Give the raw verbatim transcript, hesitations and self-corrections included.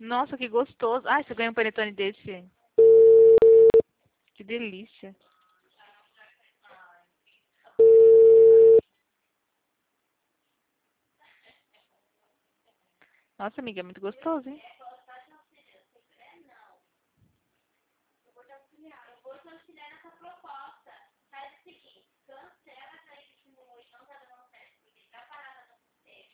Nossa, que gostoso. Ai, você ganha um panetone desse. Que delícia. Nossa, amiga, é muito gostoso, hein?